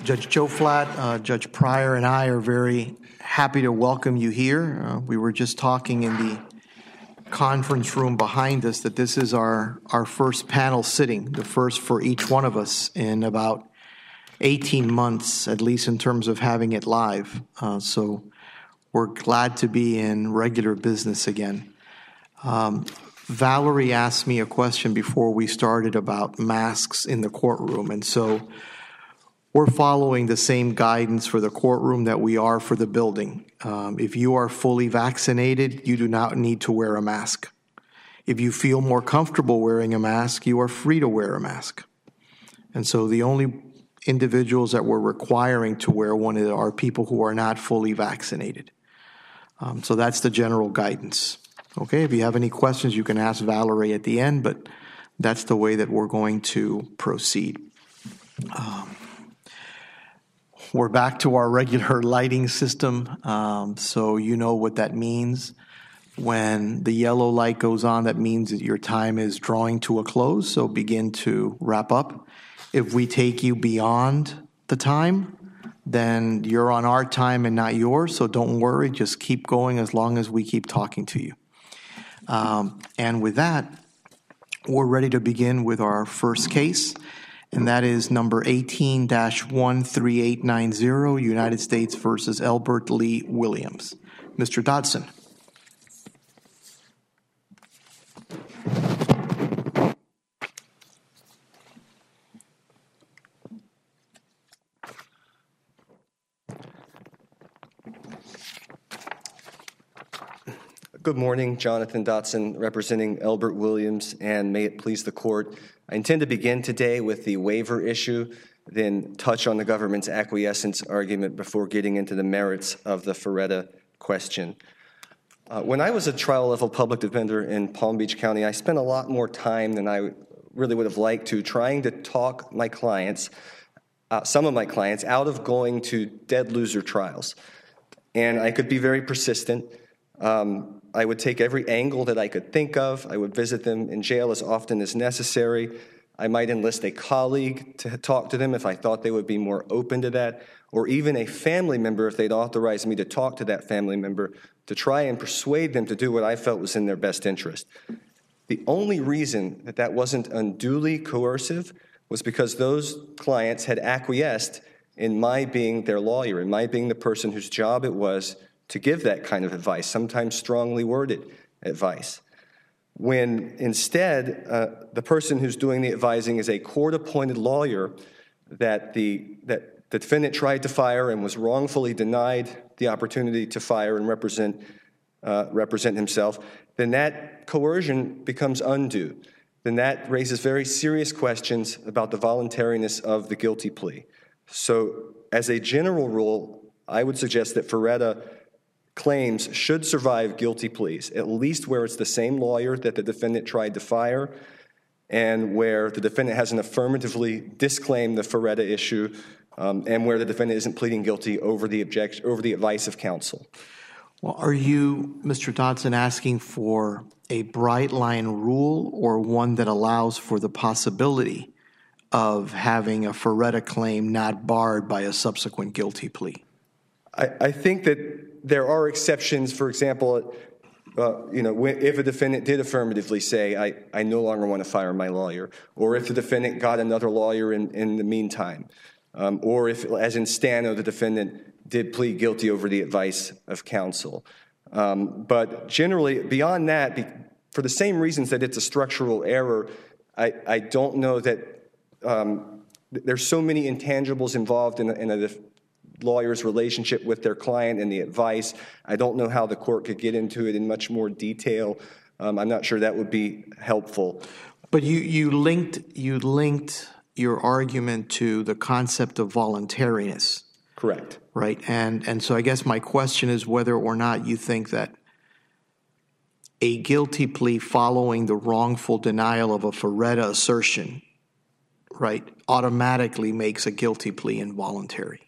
Judge Joe Flatt, Judge Pryor, and I are very happy to welcome you here. We were just talking in the conference room behind us that this is our first panel sitting, the first for each one of us in about 18 months, at least in terms of having it live. So we're glad to be in regular business again. Valerie asked me a question before we started about masks in the courtroom, and so we're following the same guidance for the courtroom that we are for the building. If you are fully vaccinated, you do not need to wear a mask. If you feel more comfortable wearing a mask, you are free to wear a mask. And so the only individuals that we're requiring to wear one are people who are not fully vaccinated. So that's the general guidance. Okay, if you have any questions, you can ask Valerie at the end, but that's the way that we're going to proceed. We're back to our regular lighting system, so you know what that means. When the yellow light goes on, that means that your time is drawing to a close, so begin to wrap up. If we take you beyond the time, then you're on our time and not yours, so don't worry, just keep going as long as we keep talking to you. And with that, we're ready to begin with our first case, and that is number 18-13890, United States versus Elbert Lee Williams. Mr. Dodson. Good morning, Jonathan Dotson, representing Elbert Williams, and may it please the court. I intend to begin today with the waiver issue, then touch on the government's acquiescence argument before getting into the merits of the Ferretta question. When I was a trial-level public defender in Palm Beach County, I spent a lot more time than I really would have liked to trying to talk my clients, some of my clients, out of going to dead loser trials. And I could be very persistent. I would take every angle that I could think of. I would visit them in jail as often as necessary. I might enlist a colleague to talk to them if I thought they would be more open to that, or even a family member if they'd authorize me to talk to that family member to try and persuade them to do what I felt was in their best interest. The only reason that that wasn't unduly coercive was because those clients had acquiesced in my being their lawyer, in my being the person whose job it was to give that kind of advice, sometimes strongly worded advice. When instead, the person who's doing the advising is a court-appointed lawyer that the defendant tried to fire and was wrongfully denied the opportunity to fire and represent himself, then that coercion becomes undue. Then that raises very serious questions about the voluntariness of the guilty plea. So as a general rule, I would suggest that Ferretta claims should survive guilty pleas, at least where it's the same lawyer that the defendant tried to fire and where the defendant hasn't affirmatively disclaimed the Ferretta issue and where the defendant isn't pleading guilty over the advice of counsel. Well, are you, Mr. Dodson, asking for a bright line rule or one that allows for the possibility of having a Ferretta claim not barred by a subsequent guilty plea? I think that there are exceptions. For example, if a defendant did affirmatively say, I no longer want to fire my lawyer, or if the defendant got another lawyer in the meantime, or if, as in Stano, the defendant did plead guilty over the advice of counsel. But generally, beyond that, for the same reasons that it's a structural error, I don't know that there's so many intangibles involved in a lawyer's relationship with their client and the advice. I don't know how the court could get into it in much more detail. I'm not sure that would be helpful. But you linked your argument to the concept of voluntariness. Correct. Right. And so I guess my question is whether or not you think that a guilty plea following the wrongful denial of a Ferretta assertion, right, automatically makes a guilty plea involuntary.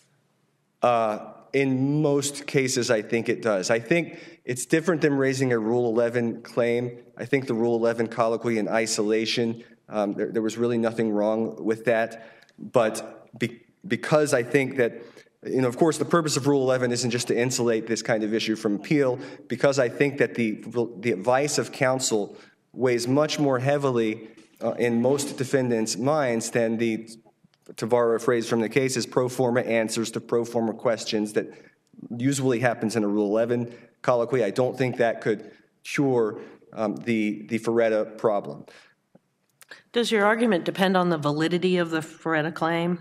In most cases, I think it does. I think it's different than raising a Rule 11 claim. I think the Rule 11 colloquy in isolation, there was really nothing wrong with that. But because I think that, of course, the purpose of Rule 11 isn't just to insulate this kind of issue from appeal, because I think that the advice of counsel weighs much more heavily in most defendants' minds than to borrow a phrase from the case, is pro forma answers to pro forma questions that usually happens in a Rule 11 colloquy. I don't think that could cure the Ferretta problem. Does your argument depend on the validity of the Ferretta claim?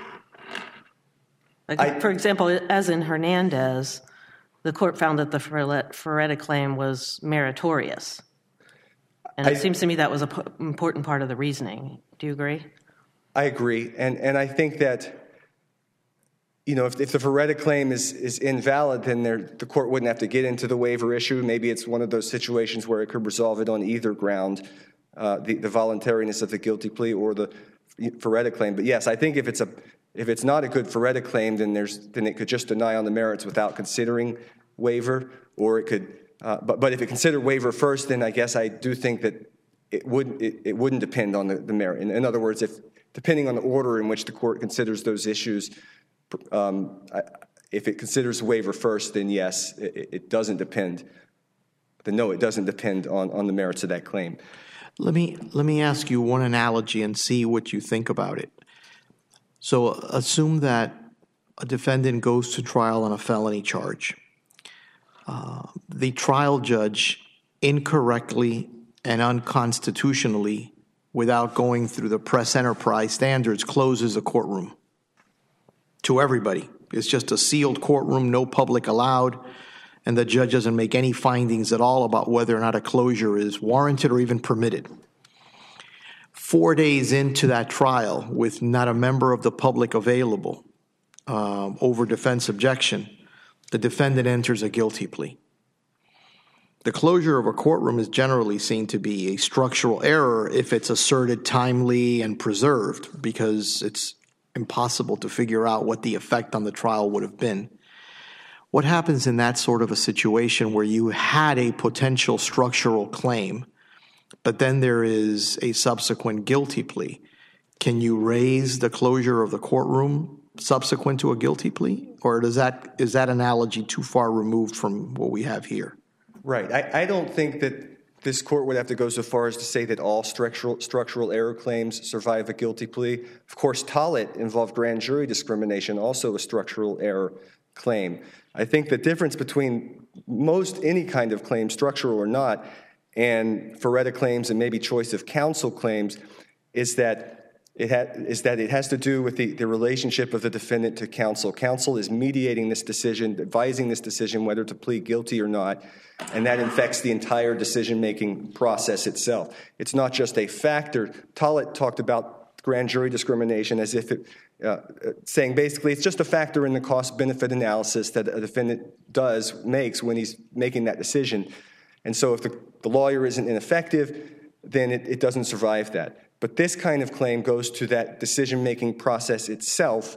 For example, as in Hernandez, the court found that the Ferretta claim was meritorious. And it seems to me that was an important part of the reasoning. Do you agree? I agree. And I think that, if the Ferretta claim is invalid, then the court wouldn't have to get into the waiver issue. Maybe it's one of those situations where it could resolve it on either ground, the voluntariness of the guilty plea or the Ferretta claim. But yes, I think if it's not a good Ferretta claim, then it could just deny on the merits without considering waiver, or it could. But if it considered waiver first, then I guess I do think that it wouldn't depend on the merit. In other words, depending on the order in which the court considers those issues, if it considers waiver first, then yes, it doesn't depend. Then no, it doesn't depend on the merits of that claim. Let me ask you one analogy and see what you think about it. So assume that a defendant goes to trial on a felony charge. The trial judge incorrectly and unconstitutionally, without going through the press enterprise standards, closes a courtroom to everybody. It's just a sealed courtroom, no public allowed, and the judge doesn't make any findings at all about whether or not a closure is warranted or even permitted. 4 days into that trial, with not a member of the public available, over defense objection, the defendant enters a guilty plea. The closure of a courtroom is generally seen to be a structural error if it's asserted timely and preserved, because it's impossible to figure out what the effect on the trial would have been. What happens in that sort of a situation where you had a potential structural claim, but then there is a subsequent guilty plea? Can you raise the closure of the courtroom subsequent to a guilty plea? Or is that analogy too far removed from what we have here? Right. I don't think that this court would have to go so far as to say that all structural error claims survive a guilty plea. Of course, Tollett involved grand jury discrimination, also a structural error claim. I think the difference between any kind of claim, structural or not, and Ferretta claims and maybe choice of counsel claims is that it has to do with the relationship of the defendant to counsel. Counsel is mediating this decision, advising this decision whether to plead guilty or not, and that infects the entire decision-making process itself. It's not just a factor. Tollett talked about grand jury discrimination as if saying basically it's just a factor in the cost-benefit analysis that a defendant makes when he's making that decision. And so if the lawyer isn't ineffective, then it doesn't survive that. But this kind of claim goes to that decision-making process itself,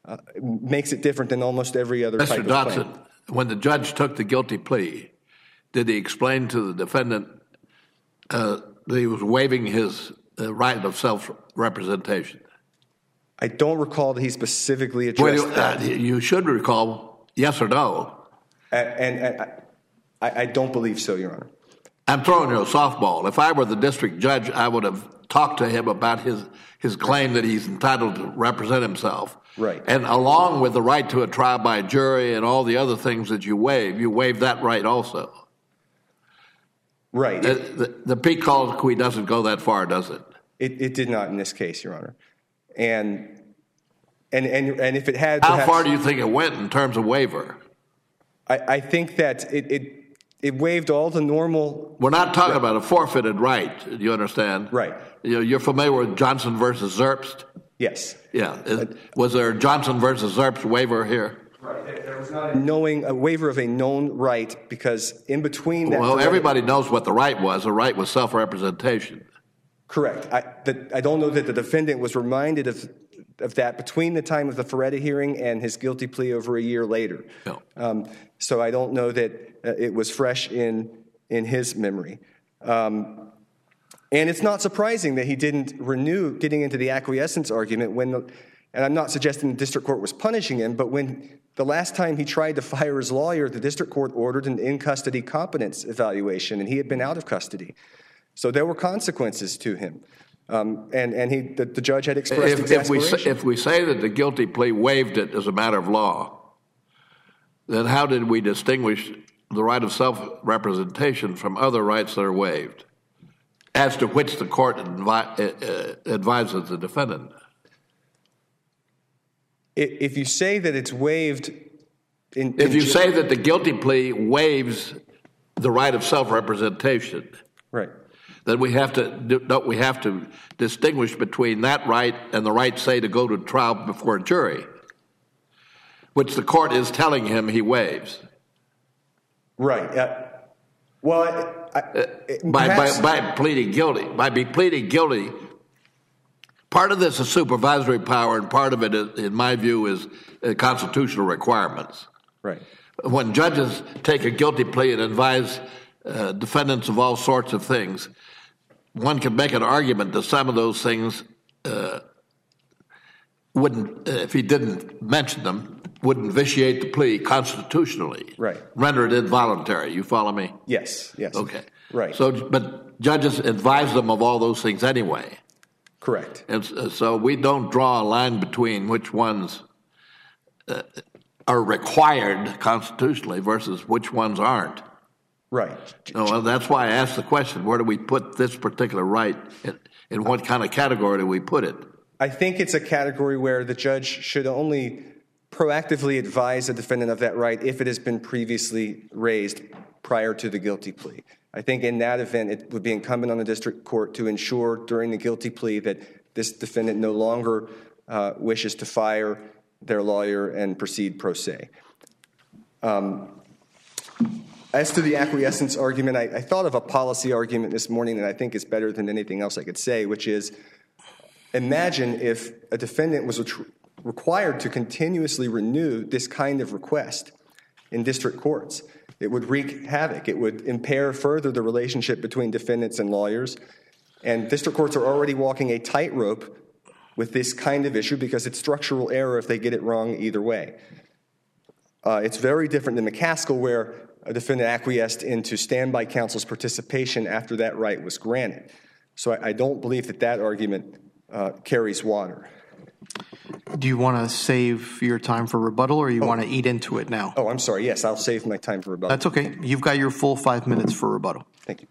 makes it different than almost every other type of claim. Mr. Dotson, when the judge took the guilty plea, did he explain to the defendant that he was waiving his right of self-representation? I don't recall that he specifically addressed that. You should recall, yes or no. And I don't believe so, Your Honor. I'm throwing you a softball. If I were the district judge, I would have talked to him about his claim that he's entitled to represent himself. Right. And along with the right to a trial by jury and all the other things that you waive that right also. Right. The plea colloquy doesn't go that far, does it? It did not in this case, Your Honor. And if it had, how far do you think it went in terms of waiver? I think that it waived all the normal. We're not talking about a forfeited right. Do you understand? Right. You're familiar with Johnson versus Zerbst? Yes. Yeah. Was there a Johnson versus Zerbst waiver here? Right. There was not a waiver of a known right, because in between that. Well, everybody knows what the right was. The right was self-representation. Correct. I don't know that the defendant was reminded of that between the time of the Ferretta hearing and his guilty plea over a year later. No. So I don't know that it was fresh in his memory. And it's not surprising that he didn't renew getting into the acquiescence argument when And I'm not suggesting the district court was punishing him, but when the last time he tried to fire his lawyer, the district court ordered an in-custody competence evaluation, and he had been out of custody. So there were consequences to him. The judge had expressed exasperation. If we say that the guilty plea waived it as a matter of law, then how did we distinguish the right of self-representation from other rights that are waived, as to which the court advises the defendant? If you say that it's waived... If you say that the guilty plea waives the right of self-representation... Right. Then we have to distinguish between that right and the right, say, to go to trial before a jury, which the court is telling him he waives. Right. By pleading guilty. By pleading guilty, part of this is supervisory power, and part of it, in my view, is constitutional requirements. Right. When judges take a guilty plea and advise defendants of all sorts of things, one can make an argument that some of those things wouldn't, if he didn't mention them, wouldn't vitiate the plea constitutionally. Right. Render it involuntary. You follow me? Yes. Okay. Right. But judges advise them of all those things anyway. Correct. And so we don't draw a line between which ones are required constitutionally versus which ones aren't. Right. Well, that's why I asked the question, where do we put this particular right? In what kind of category do we put it? I think it's a category where the judge should only proactively advise a defendant of that right if it has been previously raised prior to the guilty plea. I think in that event, it would be incumbent on the district court to ensure during the guilty plea that this defendant no longer wishes to fire their lawyer and proceed pro se. As to the acquiescence argument, I thought of a policy argument this morning that I think is better than anything else I could say, which is, imagine if a defendant was required to continuously renew this kind of request in district courts. It would wreak havoc. It would impair further the relationship between defendants and lawyers. And district courts are already walking a tightrope with this kind of issue because it's structural error if they get it wrong either way. It's very different than McCaskill, where a defendant acquiesced into standby counsel's participation after that right was granted. So I don't believe that argument carries water. Do you want to save your time for rebuttal, or you want to eat into it now? Oh, I'm sorry. Yes, I'll save my time for rebuttal. That's okay. You've got your full 5 minutes for rebuttal. Thank you.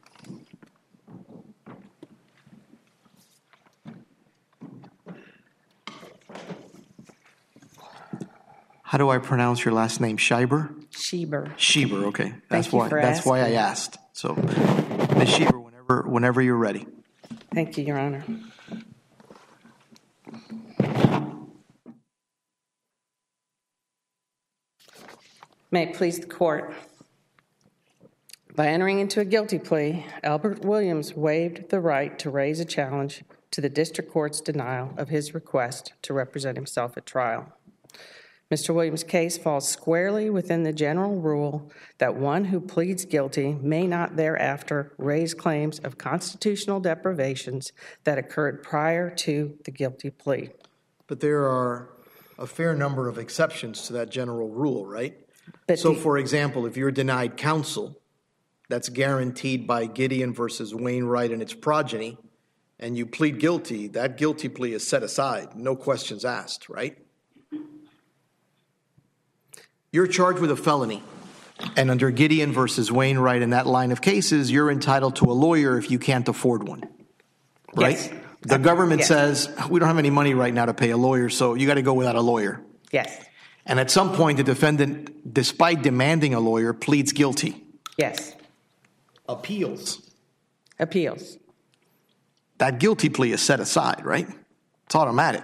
How do I pronounce your last name? Schieber? Schieber. Schieber, okay. That's Thank you for why I asking. asked. So, Ms. Schieber, whenever you're ready. Thank you, Your Honor. May it please the court. By entering into a guilty plea, Albert Williams waived the right to raise a challenge to the district court's denial of his request to represent himself at trial. Mr. Williams' case falls squarely within the general rule that one who pleads guilty may not thereafter raise claims of constitutional deprivations that occurred prior to the guilty plea. But there are a fair number of exceptions to that general rule, right? But So, for example, if you're denied counsel, that's guaranteed by Gideon versus Wainwright and its progeny, and you plead guilty, that guilty plea is set aside, no questions asked, right? You're charged with a felony, and under Gideon versus Wainwright in that line of cases, you're entitled to a lawyer if you can't afford one, right? Yes. The government Yes. says, we don't have any money right now to pay a lawyer, so you got to go without a lawyer. Yes. And at some point, the defendant, despite demanding a lawyer, pleads guilty. Yes. Appeals. Appeals. That guilty plea is set aside, right? It's automatic,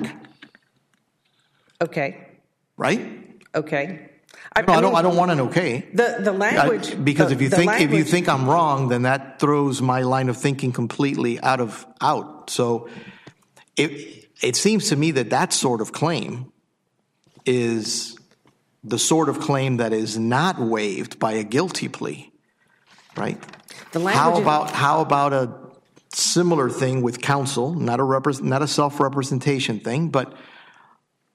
Okay. right? Okay. I don't want an okay. The language Because if you language- think I'm wrong, then that throws my line of thinking completely out. So it seems to me that sort of claim is the sort of claim that is not waived by a guilty plea, right? The language How about a similar thing with counsel, not a self-representation thing, but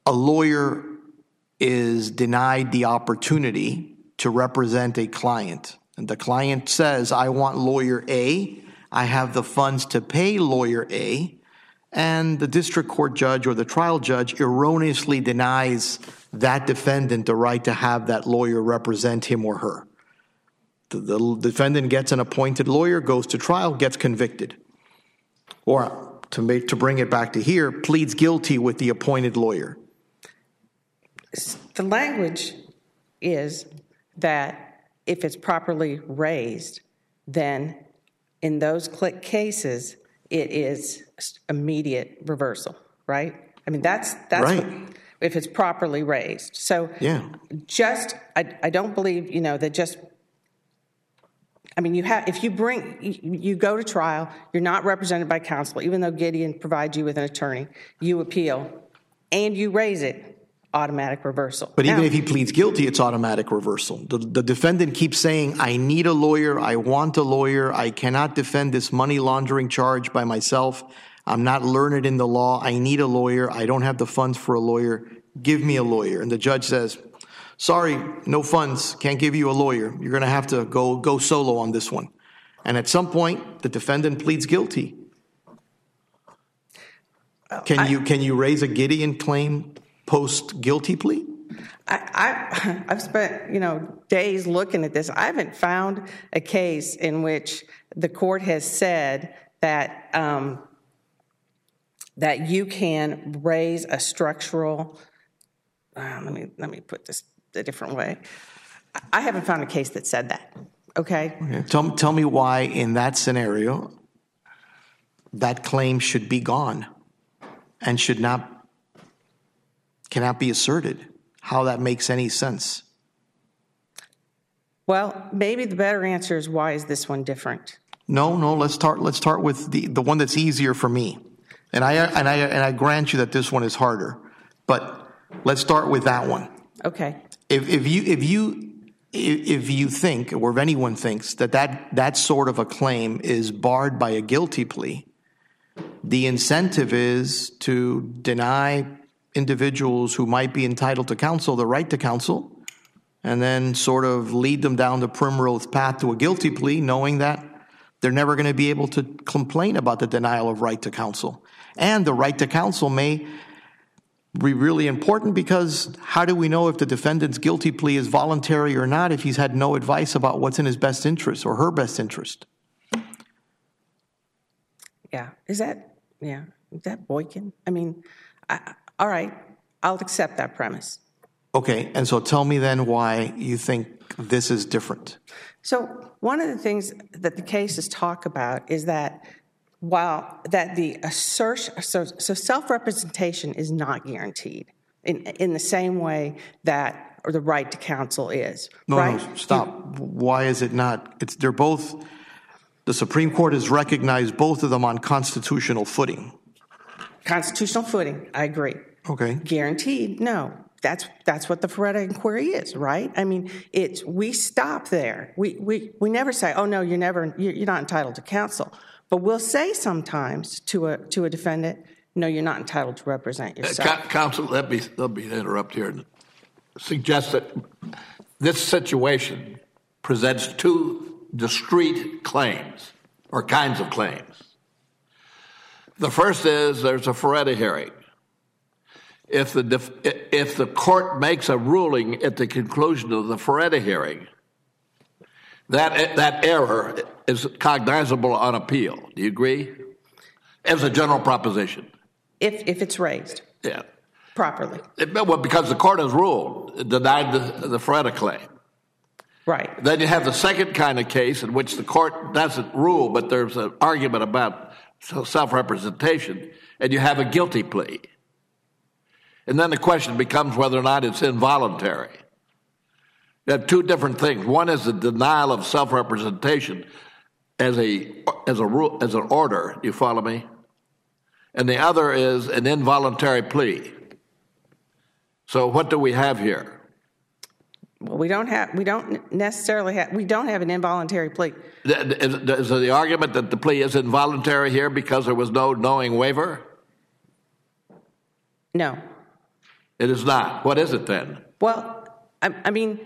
a lawyer is denied the opportunity to represent a client, and the client says, I want lawyer A, I have the funds to pay lawyer A, and the district court judge or the trial judge erroneously denies that defendant the right to have that lawyer represent him or her. The defendant gets an appointed lawyer, goes to trial, gets convicted. Or, to bring it back to here, pleads guilty with the appointed lawyer. The language is that if it's properly raised, then in those cases, it is immediate reversal, right? I mean, that's right. If it's properly raised. So yeah. I don't believe, that just, I mean, if you go to trial, you're not represented by counsel, even though Gideon provides you with an attorney, you appeal, and you raise it, automatic reversal. But even if he pleads guilty, it's automatic reversal. The defendant keeps saying, I need a lawyer, I want a lawyer, I cannot defend this money laundering charge by myself, I'm not learned in the law, I need a lawyer, I don't have the funds for a lawyer, give me a lawyer. And the judge says, sorry, no funds, can't give you a lawyer, you're going to have to go solo on this one. And at some point, the defendant pleads guilty. Can you raise a Gideon claim post-guilty plea? I've spent, days looking at this. I haven't found a case in which the court has said that that you can raise a structural. Let me put this a different way. I haven't found a case that said that. Okay. Tell me why in that scenario that claim should be gone and cannot be asserted. How that makes any sense? Well, maybe the better answer is, why is this one different? No. Let's start with the one that's easier for me, and I grant you that this one is harder, but let's start with that one. Okay. If you think, or if anyone thinks that sort of a claim is barred by a guilty plea, the incentive is to deny individuals who might be entitled to counsel the right to counsel, and then sort of lead them down the primrose path to a guilty plea, knowing that they're never going to be able to complain about the denial of right to counsel. And the right to counsel may be really important, because how do we know if the defendant's guilty plea is voluntary or not if he's had no advice about what's in his best interest or her best interest? Yeah. Is that Boykin? I mean, all right, I'll accept that premise. Okay, and so tell me then why you think this is different. So one of the things that the cases talk about is that the assertion, so self-representation is not guaranteed in the same way that the right to counsel is. No, stop. Why is it not? They're both. The Supreme Court has recognized both of them on constitutional footing. Constitutional footing, I agree. Okay. Guaranteed, no. That's what the Feretta inquiry is, right? I mean, we stop there. We never say, oh no, you're not entitled to counsel. But we'll say sometimes to a defendant, no, you're not entitled to represent yourself. Counsel, let me interrupt here and suggest that this situation presents two discrete claims or kinds of claims. The first is there's a Feretta hearing. If the court makes a ruling at the conclusion of the Feretta hearing, that error is cognizable on appeal. Do you agree? As a general proposition. If it's raised. Yeah. Properly. Well, because the court has ruled, denied the Feretta claim. Right. Then you have the second kind of case in which the court doesn't rule, but there's an argument about self-representation, and you have a guilty plea. And then the question becomes whether or not it's involuntary. You have two different things. One is the denial of self-representation as an order. You follow me? And the other is an involuntary plea. So what do we have here? Well, we don't have an involuntary plea. Is the argument that the plea is involuntary here because there was no knowing waiver? No. It is not. What is it then? Well, I mean,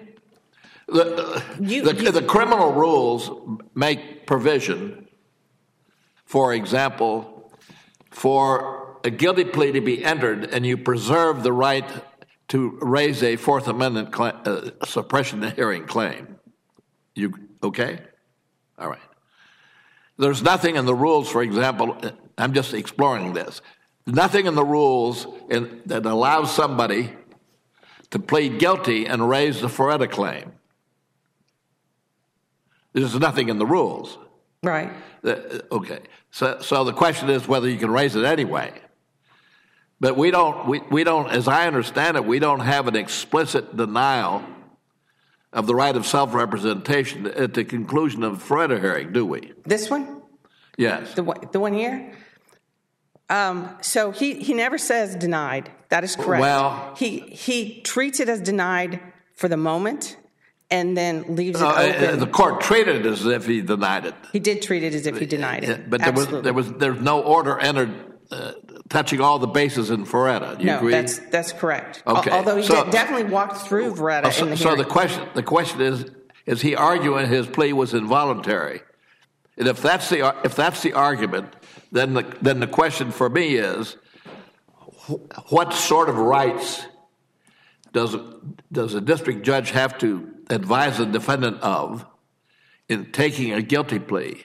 The criminal rules make provision, for example, for a guilty plea to be entered and you preserve the right to raise a Fourth Amendment suppression hearing claim. You okay? All right. There's nothing in the rules, for example, I'm just exploring this, nothing in the rules that allows somebody to plead guilty and raise the Feretta claim. There's nothing in the rules. right. Okay. So the question is whether you can raise it anyway. But we don't, as I understand it, we don't have an explicit denial of the right of self-representation at the conclusion of the Feretta hearing, do we? This one? Yes. The one here? So he never says denied. That is correct. Well, he treats it as denied for the moment and then leaves it open. The court treated it as if he denied it. He did treat it as if he denied it. But there was no order entered touching all the bases in Feretta. Do you agree? That's correct. Okay. Although he definitely walked through Feretta in the hearing. So the question is he arguing his plea was involuntary? And if that's the argument, then the question for me is, what sort of rights does a district judge have to advise the defendant of in taking a guilty plea,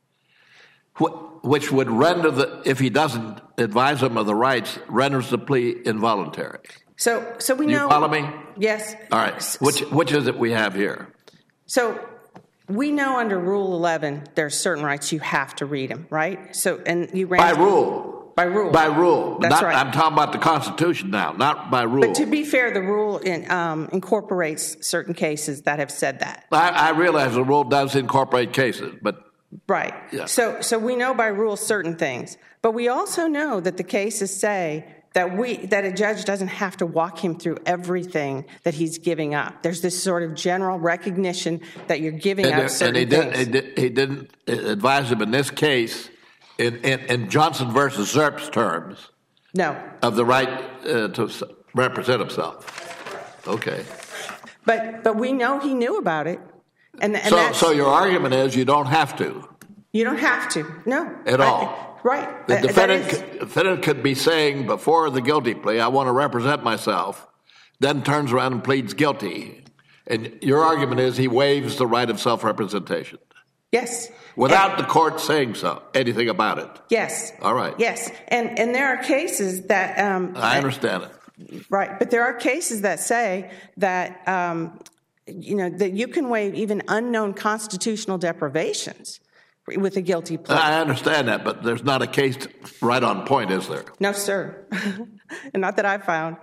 which would render if he doesn't advise him of the rights, renders the plea involuntary? So we know. You follow me? Yes. All right. Which is it we have here? So we know under Rule 11 there's certain rights you have to read them, right? So by rule. By rule. By rule. That's right. I'm talking about the Constitution now, not by rule. But to be fair, the rule incorporates certain cases that have said that. I realize the rule does incorporate cases, but right. Yeah. So we know by rule certain things, but we also know that the cases say that a judge doesn't have to walk him through everything that he's giving up. There's this sort of general recognition that you're giving up certain things. He didn't advise him in this case, in Johnson versus Zerp's terms. No. Of the right to represent himself. Okay. But we know he knew about it, and so your argument is you don't have to. You don't have to. No. At all. Right. The defendant could be saying before the guilty plea, I want to represent myself, then turns around and pleads guilty. And your argument is he waives the right of self-representation. Yes. Without the court saying anything about it. Yes. All right. Yes. And there are cases that... I understand it. Right. But there are cases that say that, that you can waive even unknown constitutional deprivations with a guilty plea. I understand that, but there's not a case right on point, is there? No, sir. And not that I've found.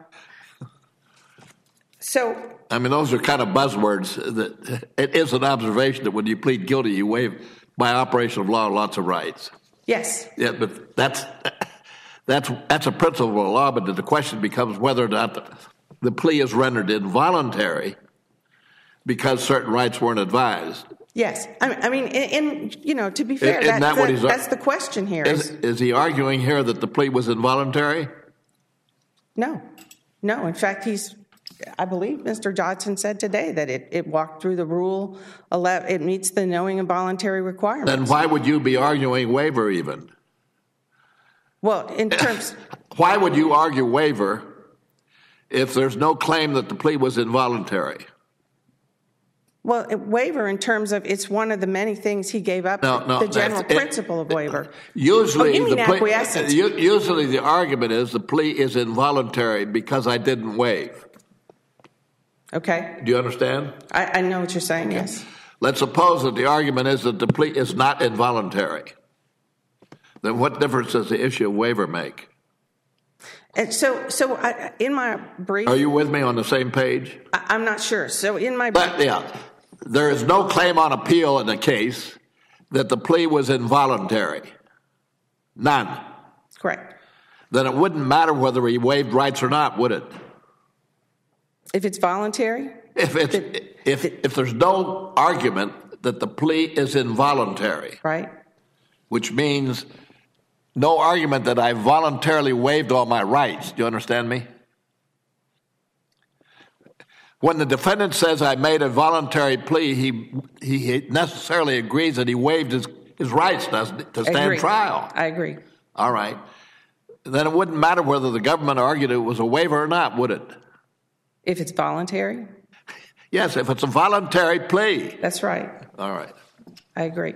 So... I mean, those are kind of buzzwords. That it is an observation that when you plead guilty, you waive, by operation of law, lots of rights. Yes. Yeah, but that's a principle of law, but the question becomes whether or not the plea is rendered involuntary because certain rights weren't advised. Yes. I mean, to be fair, that's the question here. Is he arguing here that the plea was involuntary? No. No. In fact, I believe Mr. Johnson said today that it walked through the Rule 11. It meets the knowing and voluntary requirements. Then why would you be arguing waiver even? Well, in terms... Why would you argue waiver if there's no claim that the plea was involuntary? Well, waiver in terms of it's one of the many things he gave up, the general principle of waiver. Usually, acquiescence. Usually the argument is the plea is involuntary because I didn't waive. Okay. Do you understand? I know what you're saying, yes. Let's suppose that the argument is that the plea is not involuntary. Then what difference does the issue of waiver make? And so in my brief... Are you with me on the same page? I'm not sure. So in my brief... There is no claim on appeal in the case that the plea was involuntary. None. Correct. Then it wouldn't matter whether he waived rights or not, would it? If it's voluntary? If there's no argument that the plea is involuntary. Right. Which means no argument that I voluntarily waived all my rights. Do you understand me? When the defendant says I made a voluntary plea, he necessarily agrees that he waived his rights, doesn't it, to stand trial? I agree. All right. Then it wouldn't matter whether the government argued it was a waiver or not, would it? If it's voluntary? Yes, if it's a voluntary plea. That's right. All right. I agree.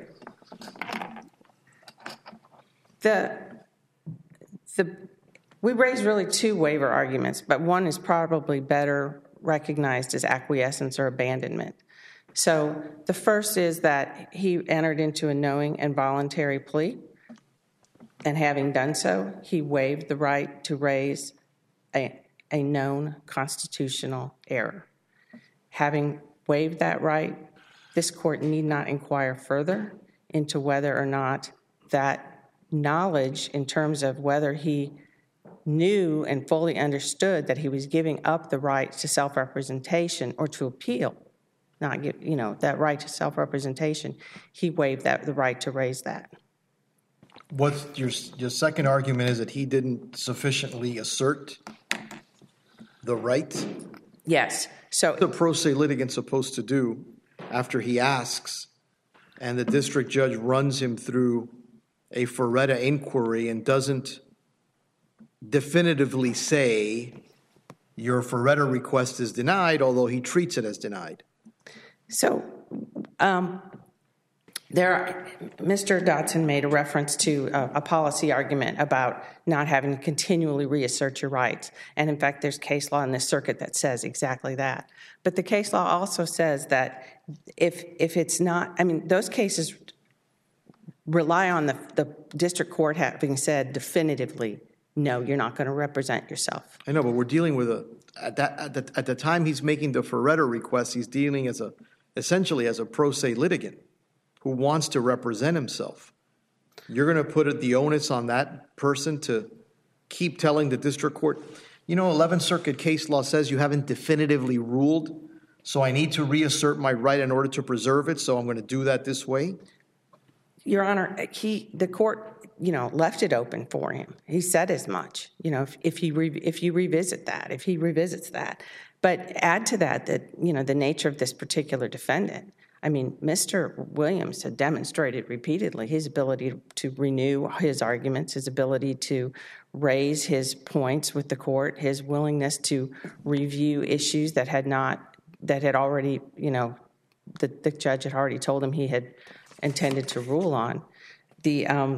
We raised really two waiver arguments, but one is probably better recognized as acquiescence or abandonment. So the first is that he entered into a knowing and voluntary plea, and having done so, he waived the right to raise a known constitutional error. Having waived that right, this court need not inquire further into whether or not that knowledge, in terms of whether he knew and fully understood that he was giving up the right to self-representation or to appeal, not give, that right to self-representation, he waived the right to raise that. What's your second argument is that he didn't sufficiently assert the right? Yes. So what the pro se litigant supposed to do after he asks and the district judge runs him through a Ferretta inquiry and doesn't definitively say your Ferretta request is denied, although he treats it as denied? So Mr. Dotson made a reference to a policy argument about not having to continually reassert your rights. And in fact, there's case law in this circuit that says exactly that. But the case law also says that if it's not, those cases rely on the district court having said definitively, no, you're not going to represent yourself. I know, but we're dealing with at the time he's making the Ferretta request, he's dealing essentially as a pro se litigant who wants to represent himself. You're going to put the onus on that person to keep telling the district court, 11th Circuit case law says you haven't definitively ruled, so I need to reassert my right in order to preserve it, so I'm going to do that this way? Your Honor, the court, left it open for him. He said as much, if he revisits that. But add to that, the nature of this particular defendant. Mr. Williams had demonstrated repeatedly his ability to renew his arguments, his ability to raise his points with the court, his willingness to review issues that had already, the judge had already told him he had intended to rule on. In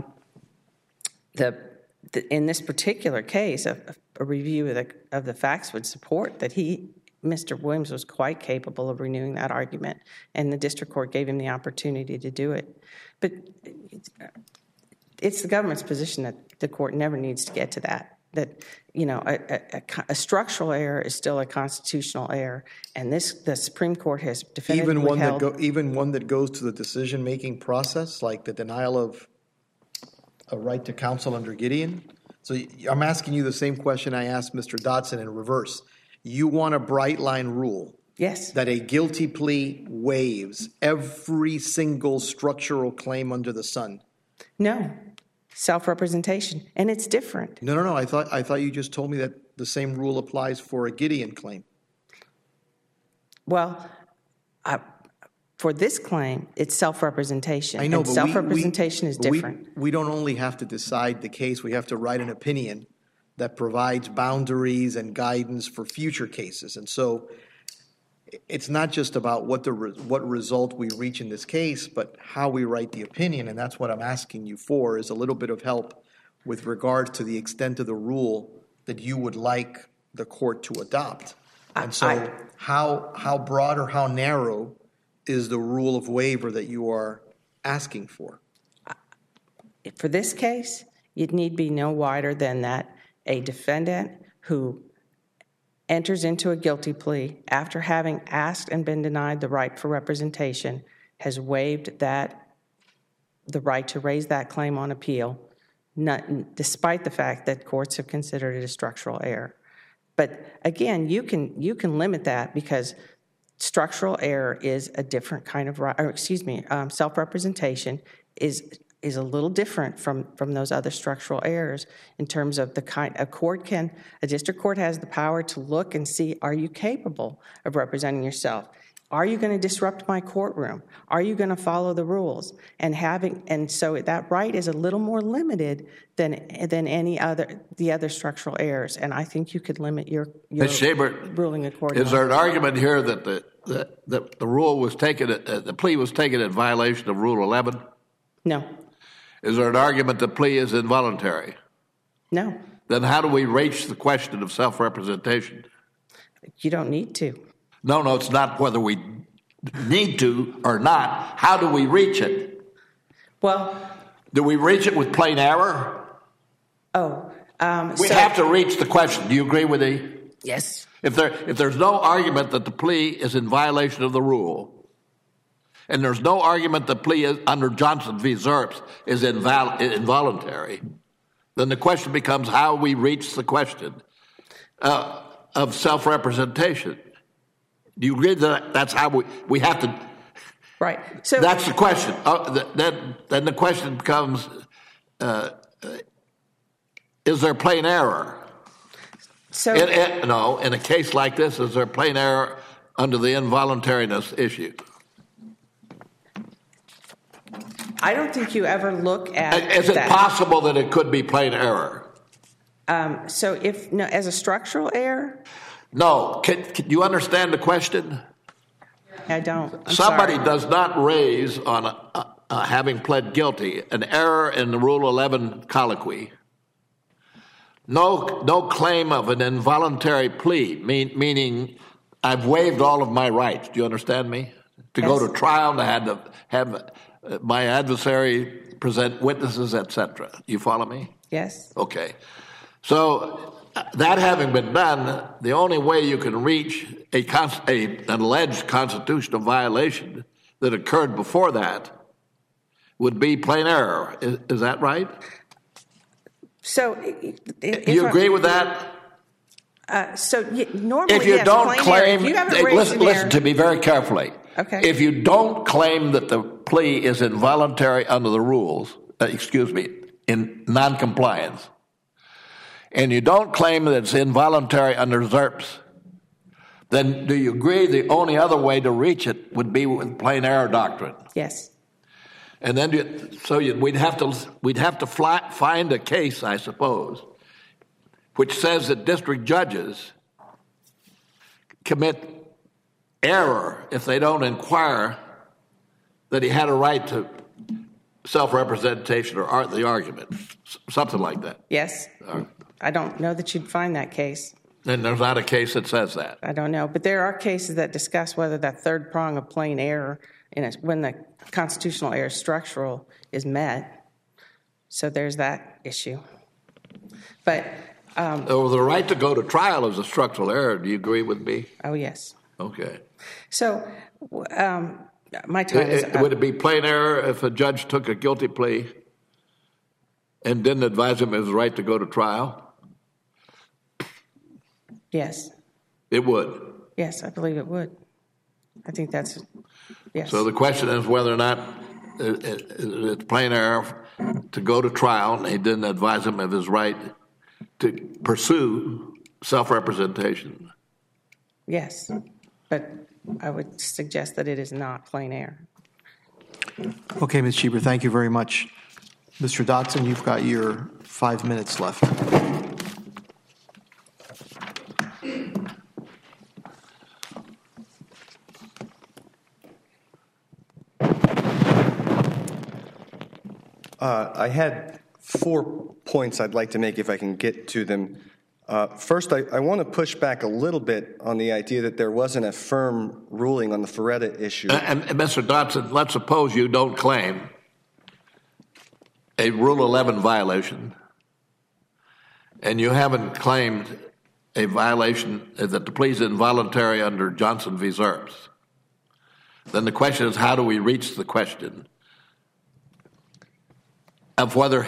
this particular case, a review of the facts would support that Mr. Williams was quite capable of renewing that argument, and the district court gave him the opportunity to do it. But it's the government's position that the court never needs to get to that a structural error is still a constitutional error, and the Supreme Court has definitively held... Even one that goes to the decision-making process, like the denial of a right to counsel under Gideon? So I'm asking you the same question I asked Mr. Dotson in reverse. You want a bright-line rule? Yes. That a guilty plea waives every single structural claim under the sun? No. Self-representation, and it's different. No. I thought you just told me that the same rule applies for a Gideon claim. Well, for this claim, it's self-representation. I know, but self-representation is different. We don't only have to decide the case; we have to write an opinion that provides boundaries and guidance for future cases. And so, it's not just about what result we reach in this case, but how we write the opinion. And that's what I'm asking you for, is a little bit of help with regard to the extent of the rule that you would like the court to adopt. And so how broad or how narrow is the rule of waiver that you are asking for? For this case, it need be no wider than that a defendant who enters into a guilty plea after having asked and been denied the right for representation has waived the right to raise that claim on appeal, despite the fact that courts have considered it a structural error. But again, you can limit that because structural error is a different kind of right, self-representation is is a little different from those other structural errors in terms of the kind a district court has the power to look and see, are you capable of representing yourself? Are you going to disrupt my courtroom? Are you going to follow the rules? And so that right is a little more limited than the other structural errors. And I think you could limit your ruling accordingly. Is there an argument here that the rule was taken, the plea was taken in violation of Rule 11? No. Is there an argument the plea is involuntary? No. Then how do we reach the question of self-representation? You don't need to. No, it's not whether we need to or not. How do we reach it? Well, do we reach it with plain error? We have to reach the question. Do you agree with me? Yes. If there's no argument that the plea is in violation of the rule, and there's no argument the plea is, under Johnson v. Zerps is involuntary, then the question becomes how we reach the question of self-representation. Do you agree that that's how we have to? Right. So that's the question. Then the question becomes, is there plain error? So in a case like this, is there plain error under the involuntariness issue? I don't think you ever look at Is it possible that it could be plain error? So as a structural error? No. Can you understand the question? I don't. Somebody does not raise on having pled guilty an error in the Rule 11 colloquy. No claim of an involuntary plea, meaning I've waived all of my rights. Do you understand me? To go to trial, to have my adversary present witnesses, etc. You follow me? Yes. Okay. So that having been done, the only way you can reach an alleged constitutional violation that occurred before that would be plain error. Is that right? So, you agree with that? Normally, if you don't claim, listen to me very carefully. Okay. If you don't claim that the plea is involuntary under the rules, in noncompliance, and you don't claim that it's involuntary under Zerps, then do you agree the only other way to reach it would be with plain error doctrine? Yes. And then we'd have to find a case, I suppose, which says that district judges commit error if they don't inquire that he had a right to self-representation or the argument, something like that. Yes. I don't know that you'd find that case. And there's not a case that says that. I don't know. But there are cases that discuss whether that third prong of plain error, when the constitutional error structural is met. So there's that issue. But the right to go to trial is a structural error. Do you agree with me? Oh, yes. Okay. So my time is up. Would it be plain error if a judge took a guilty plea and didn't advise him of his right to go to trial? Yes. It would? Yes, I believe it would. I think that's, yes. So the question is whether or not it's plain error to go to trial and he didn't advise him of his right to pursue self-representation. Yes, but I would suggest that it is not plain error. Okay, Ms. Schieber, thank you very much. Mr. Dotson, you've got your 5 minutes left. I had 4 points I'd like to make if I can get to them. First, I want to push back a little bit on the idea that there wasn't a firm ruling on the Ferretta issue. And Mr. Dotson, let's suppose you don't claim a Rule 11 violation, and you haven't claimed a violation that the plea is involuntary under Johnson v. Zerps. Then the question is, how do we reach the question of whether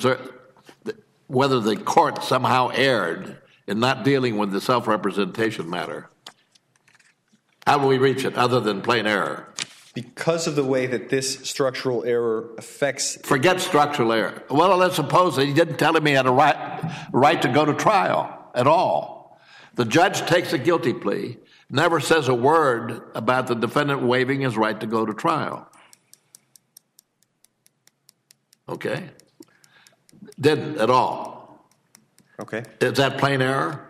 the court somehow erred in not dealing with the self-representation matter? How do we reach it other than plain error? Because of the way that this structural error affects... Forget structural error. Well, let's suppose that he didn't tell him he had a right to go to trial at all. The judge takes a guilty plea, never says a word about the defendant waiving his right to go to trial. Okay? Didn't at all. Okay. Is that plain error?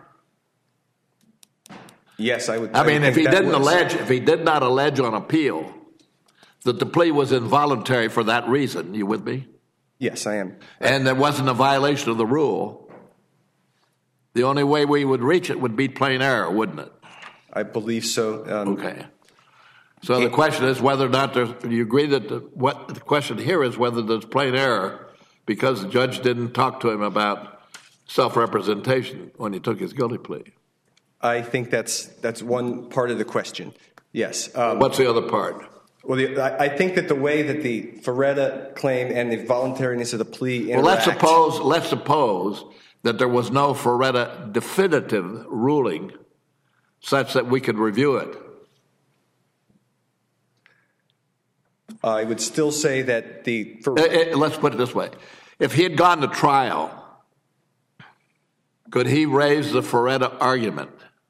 Yes, I would. I mean, if he did not allege on appeal that the plea was involuntary for that reason, you with me? Yes, I am. And there wasn't a violation of the rule, the only way we would reach it would be plain error, wouldn't it? I believe so. Okay. So the question is whether or not do you agree that the question here is whether there's plain error because the judge didn't talk to him about self-representation when he took his guilty plea? I think that's one part of the question. Yes. What's the other part? Well, I think that the way that the Ferretta claim and the voluntariness of the plea interact... Well, let's suppose that there was no Ferretta definitive ruling such that we could review it. I would still say that the... Let's put it this way. If he had gone to trial, could he raise the Ferretta argument?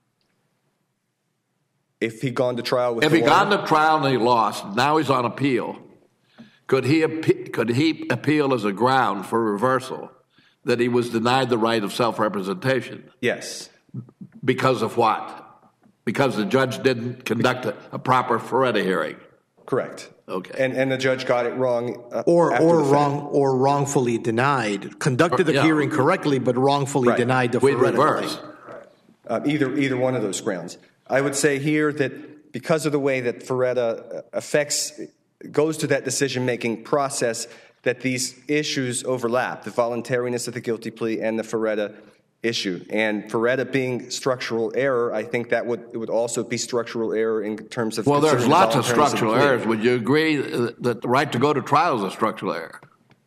If he'd gone to trial with... If he'd gone to trial and he lost, now he's on appeal, could he appeal as a ground for reversal that he was denied the right of self-representation? Yes. Because of what? Because the judge didn't conduct a proper Ferretta hearing? Correct. Okay. And the judge got it wrong. Or wrongfully denied. Conducted the hearing correctly, but wrongfully denied the We'd Ferretta reverse. claim. Either one of those grounds. I would say here that because of the way that Ferretta goes to that decision-making process, that these issues overlap, the voluntariness of the guilty plea and the Ferretta issue. And Ferretta being structural error, I think it would also be structural error in terms of... Well, there's lots of voluntariness structural the plea. errors. Would you agree that the right to go to trial is a structural error?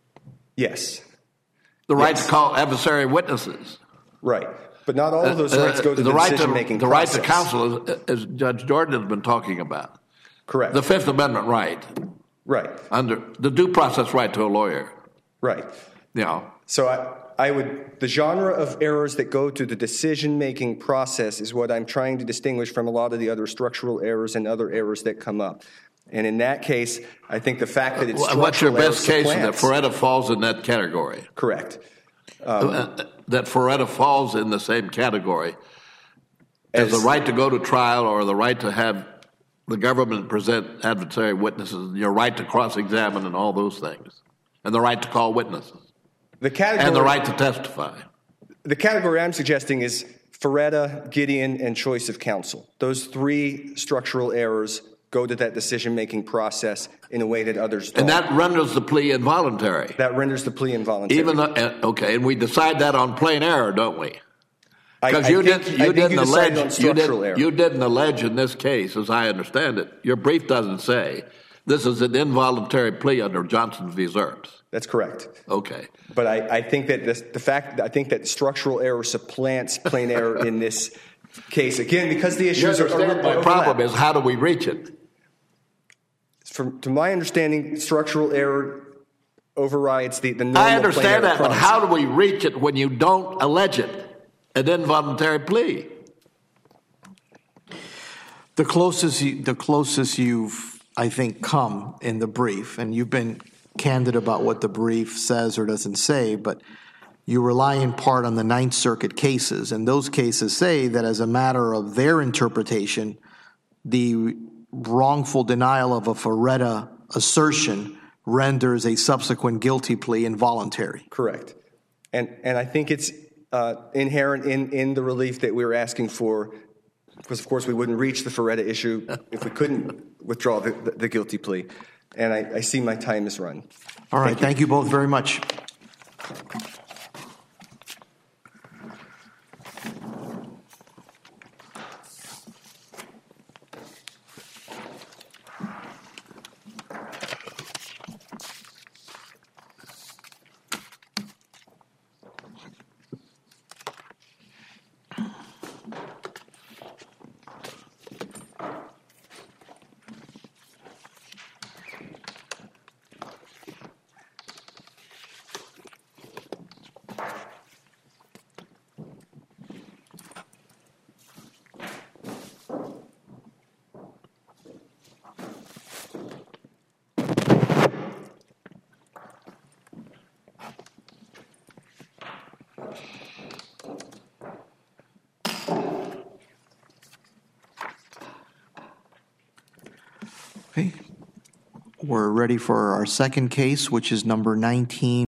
Yes. The right to call adversary witnesses. Right. But not all of those rights go to the decision-making process. The right to counsel, as Judge Jordan has been talking about. Correct. The Fifth Amendment right. Right. Under the due process right to a lawyer. Right. Yeah. So the genre of errors that go to the decision-making process is what I'm trying to distinguish from a lot of the other structural errors and other errors that come up. And in that case, I think the fact that it's structural what's your best case that supplants- Ferretta falls in that category? Correct. That Ferretta falls in the same category as the right to go to trial or the right to have the government present adversary witnesses, your right to cross-examine and all those things, and the right to call witnesses, and the right to testify. The category I'm suggesting is Ferretta, Gideon, and choice of counsel. Those three structural errors go to that decision-making process in a way that others don't. And that renders the plea involuntary. That renders the plea involuntary. Okay, and we decide that on plain error, don't we? Because you decided on structural error. You didn't allege in this case, as I understand it, your brief doesn't say this is an involuntary plea under Johnson v. Zerps. That's correct. Okay. But I think that I think that structural error supplants plain error in this case. Again, because the issues are my problem is how do we reach it? To my understanding, structural error overrides the normal I understand that, plain error but how do we reach it when you don't allege it? An involuntary plea. The closest you've, I think, come in the brief, and you've been candid about what the brief says or doesn't say, but you rely in part on the Ninth Circuit cases, and those cases say that as a matter of their interpretation, the wrongful denial of a Ferretta assertion renders a subsequent guilty plea involuntary. Correct. And I think it's inherent in the relief that we're asking for, because, of course, we wouldn't reach the Ferretta issue if we couldn't withdraw the guilty plea. And I see my time is run. All right. Thank you both very much. Okay. We're ready for our second case, which is number 19.